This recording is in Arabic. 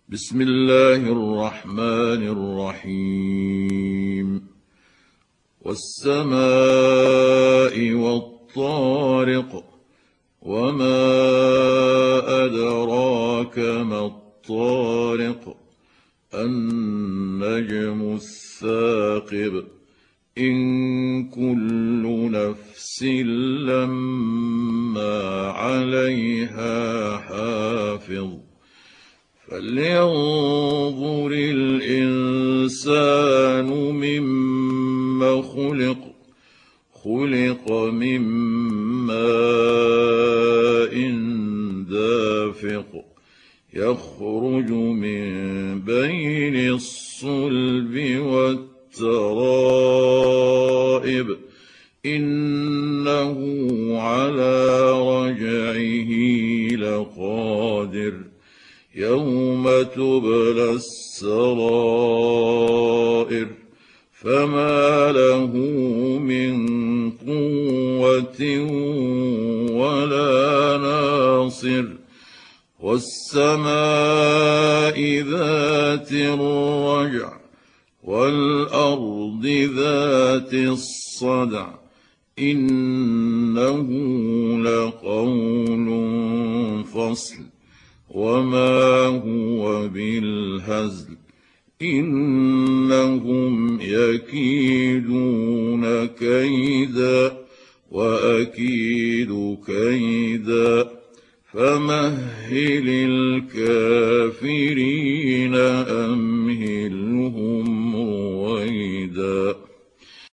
بسم الله الرحمن الرحيم. والسماء والطارق، وما أدراك ما الطارق، النجم الثاقب، إن كل نفس لما عليها حافظ، فلينظر الإنسان مما خلق. خلق من ماء دافق، يخرج من بين الصلب والترائب، إنه على رجعه لقادر، يوم تبلى السرائر، فما له من قوة ولا ناصر. والسماء ذات الرجع، والأرض ذات الصدع، إنه لقول فصل، وما هو بالهزل، إنهم يكيدون كيدا وأكيد كيدا، فمهل الكافرين أمهلهم رويدا.